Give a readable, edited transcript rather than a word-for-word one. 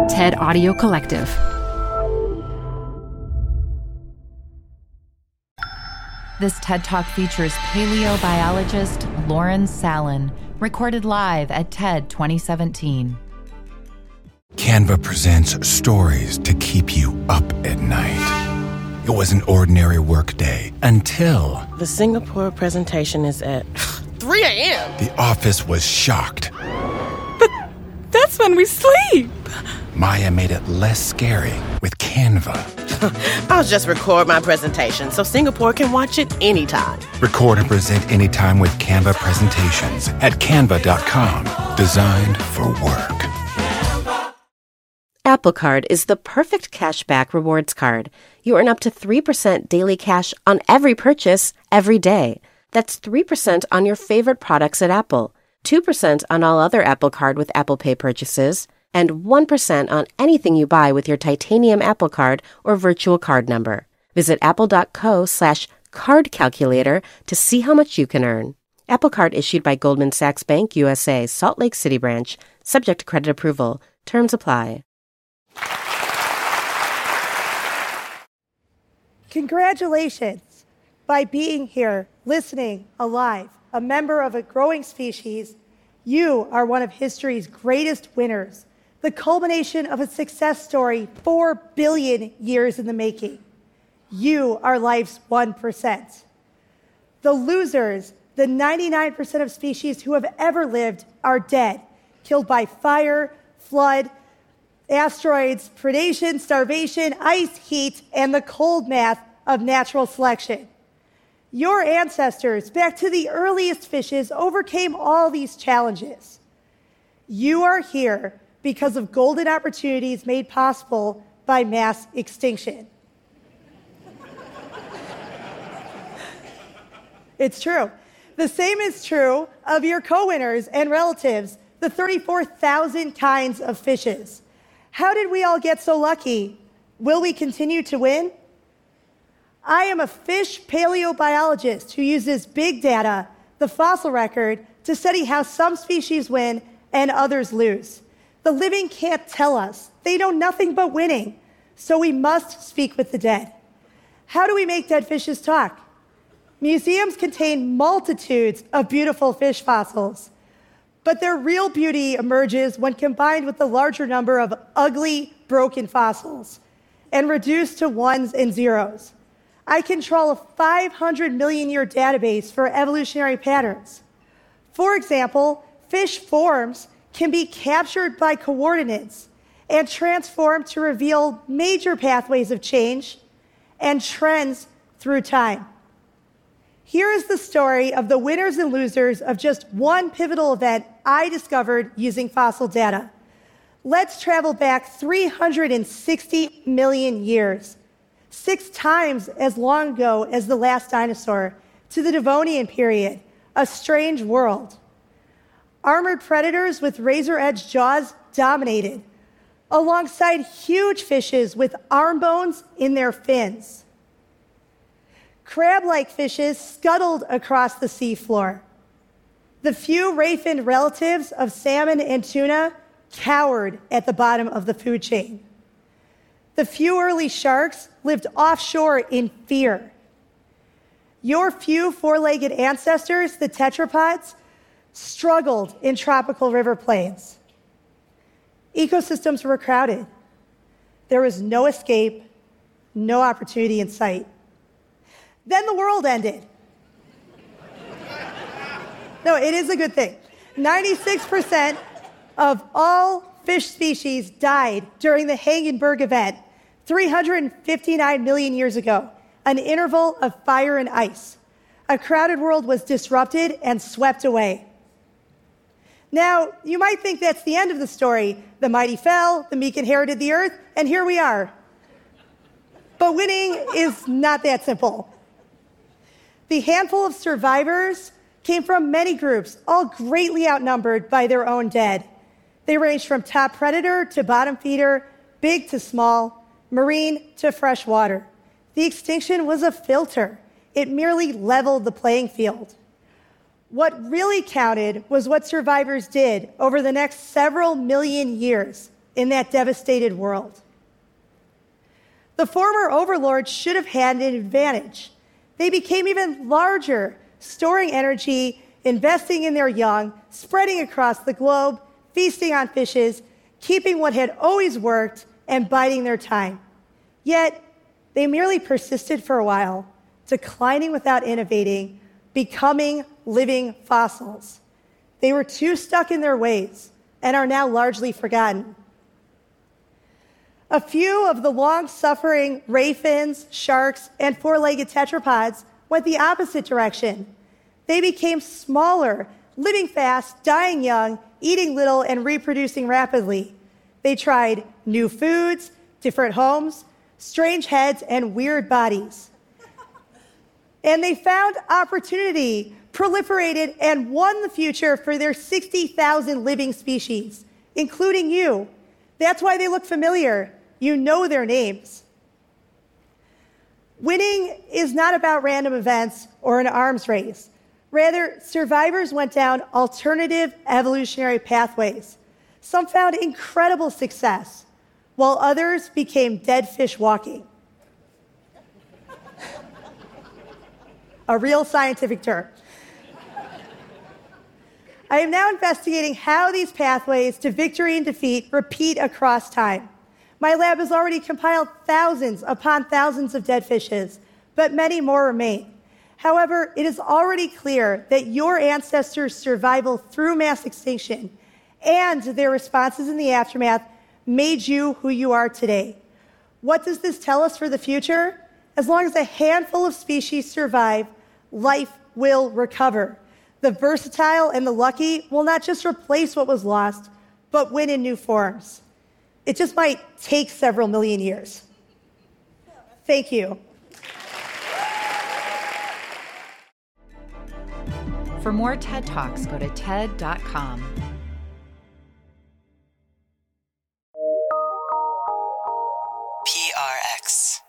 TED Audio Collective. This TED Talk features paleobiologist Lauren Salen, recorded live at TED 2017. Canva presents stories to keep you up at night. It was an ordinary workday until... The Singapore presentation is at 3 a.m. The office was shocked. But that's when we sleep. Maya made it less scary with Canva. I'll just record my presentation so Singapore can watch it anytime. Record and present anytime with Canva presentations at canva.com. Designed for work. Apple Card is the perfect cashback rewards card. You earn up to 3% daily cash on every purchase, every day. That's 3% on your favorite products at Apple, 2% on all other Apple Card with Apple Pay purchases, and 1% on anything you buy with your titanium Apple Card or virtual card number. Visit apple.co/card calculator to see how much you can earn. Apple Card issued by Goldman Sachs Bank USA, Salt Lake City branch, subject to credit approval. Terms apply. Congratulations. By being here, listening, alive, a member of a growing species, you are one of history's greatest winners, the culmination of a success story 4 billion years in the making. You are life's 1%. The losers, the 99% of species who have ever lived, are dead, killed by fire, flood, asteroids, predation, starvation, ice, heat, and the cold math of natural selection. Your ancestors, back to the earliest fishes, overcame all these challenges. You are here because of golden opportunities made possible by mass extinction. It's true. The same is true of your co-winners and relatives, the 34,000 kinds of fishes. How did we all get so lucky? Will we continue to win? I am a fish paleobiologist who uses big data, the fossil record, to study how some species win and others lose. The living can't tell us. They know nothing but winning. So we must speak with the dead. How do we make dead fishes talk? Museums contain multitudes of beautiful fish fossils. But their real beauty emerges when combined with the larger number of ugly, broken fossils and reduced to ones and zeros. I control a 500 million year database for evolutionary patterns. For example, fish forms can be captured by coordinates and transformed to reveal major pathways of change and trends through time. Here is the story of the winners and losers of just one pivotal event I discovered using fossil data. Let's travel back 360 million years, 6 times as long ago as the last dinosaur, to the Devonian period, a strange world. Armored predators with razor-edged jaws dominated, alongside huge fishes with arm bones in their fins. Crab-like fishes scuttled across the seafloor. The few ray-finned relatives of salmon and tuna cowered at the bottom of the food chain. The few early sharks lived offshore in fear. Your few four-legged ancestors, the tetrapods, struggled in tropical river plains. Ecosystems were crowded. There was no escape, no opportunity in sight. Then the world ended. No, it is a good thing. 96% of all fish species died during the Hagenberg event 359 million years ago, an interval of fire and ice. A crowded world was disrupted and swept away. Now, you might think that's the end of the story. The mighty fell, the meek inherited the earth, and here we are. But winning is not that simple. The handful of survivors came from many groups, all greatly outnumbered by their own dead. They ranged from top predator to bottom feeder, big to small, marine to freshwater. The extinction was a filter. It merely leveled the playing field. What really counted was what survivors did over the next several million years. in that devastated world. The former overlords should have had an advantage. They became even larger, storing energy, investing in their young, spreading across the globe, feasting on fishes, keeping what had always worked, and biding their time. Yet, they merely persisted for a while, declining without innovating, becoming living fossils. They were too stuck in their ways and are now largely forgotten. A few of the long-suffering ray fins, sharks, and four-legged tetrapods went the opposite direction. They became smaller, living fast, dying young, eating little, and reproducing rapidly. They tried new foods, different homes, strange heads, and weird bodies. And they found opportunity, proliferated, and won the future for their 60,000 living species, including you. That's why they look familiar. You know their names. Winning is not about random events or an arms race. Rather, survivors went down alternative evolutionary pathways. Some found incredible success, while others became dead fish walking. A real scientific term. I am now investigating how these pathways to victory and defeat repeat across time. My lab has already compiled thousands upon thousands of dead fishes, but many more remain. However, it is already clear that your ancestors' survival through mass extinction and their responses in the aftermath made you who you are today. What does this tell us for the future? As long as a handful of species survive, life will recover. The versatile and the lucky will not just replace what was lost, but win in new forms. It just might take several million years. Thank you. For more TED Talks, go to TED.com. PRX.